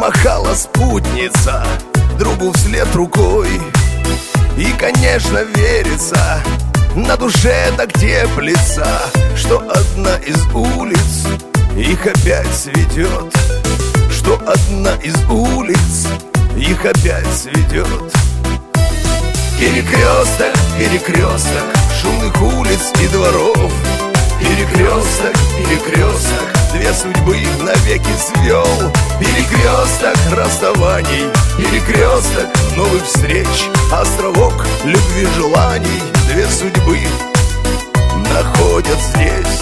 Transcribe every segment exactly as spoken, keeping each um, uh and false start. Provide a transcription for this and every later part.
помахала спутница другу вслед рукой. И, конечно, верится, на душе так теплится, что одна из улиц их опять сведет, что одна из улиц их опять сведет. Перекресток, перекресток шумных улиц и дворов. Перекресток, перекресток две судьбы навеки свел. Перекресток расставаний, перекресток новых встреч, островок любви желаний. Две судьбы находят здесь.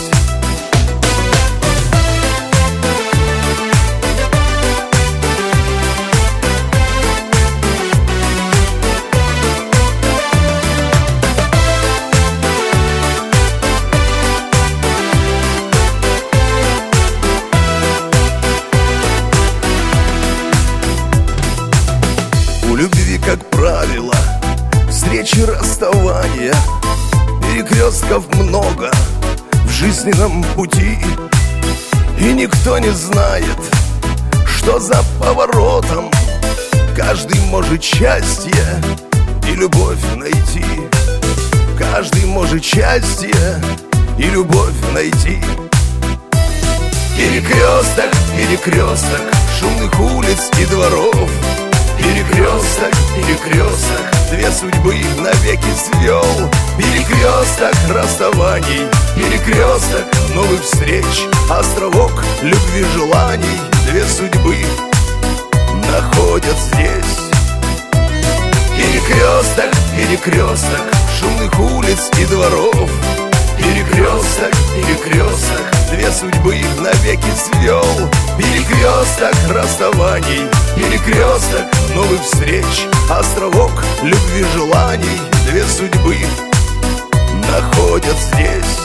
У любви, как правило, встречи, расставания, перекрестков много в жизненном пути. И никто не знает, что за поворотом каждый может счастье и любовь найти. Каждый может счастье и любовь найти. Перекресток, перекресток шумных улиц и дворов. Перекресток, перекресток две судьбы навеки свел. Перекресток расставаний, перекресток новых встреч, островок любви желаний. Две судьбы находят здесь. Перекресток, перекресток шумных улиц и дворов. Перекресток, перекресток две судьбы навеки свел. Перекресток расставаний, перекресток новых встреч, островок любви желаний. Две судьбы находят здесь.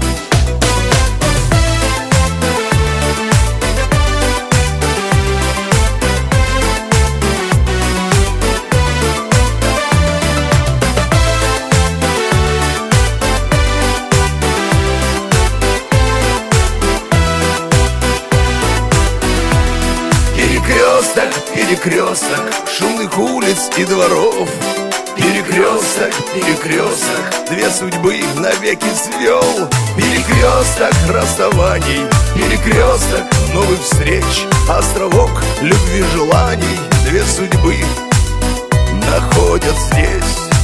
Перекресток, перекресток шумных улиц и дворов. Перекресток, перекресток две судьбы навеки свел. Перекресток расставаний, перекресток новых встреч, островок любви желаний. Две судьбы находят здесь.